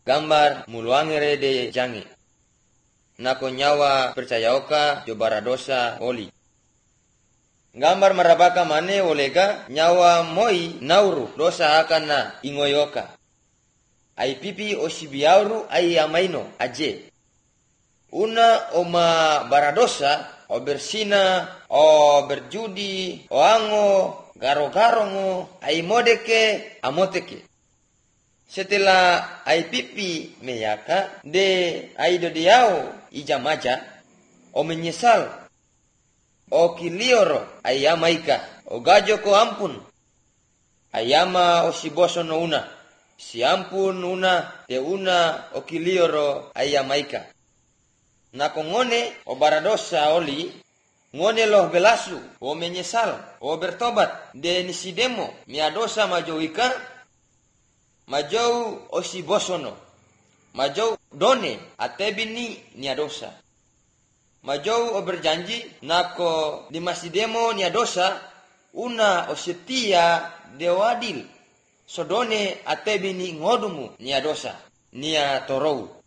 gambar muluangere de jangi. Nako nyawa percaya oka jo baradosa oli. Gambar marabaka mane olega nyawa moi nauru dosa akana ingoyoka. Ai pipi osibiauru ai amaino aje. Una oma baradosa o bersina o berjudi o ango garo-garongo ai modeke amoteke. Setelah ai pipi meyaka de ai dodiao ijamaja o menyesal o kilioro ayamaika o gajo ko ampun ayama o siboso no una si ampun una te una o kilioro ayamaika nako ngone o baradosa oli ngone loh belasu o menyesal o bertobat de nisidemo miadosa majowika majou o sibosono majou done atebini niadosa majou o berjanji nako di masidemo nia dosa una o setia dewadil sodone atebini ngodumu nia dosa nia torou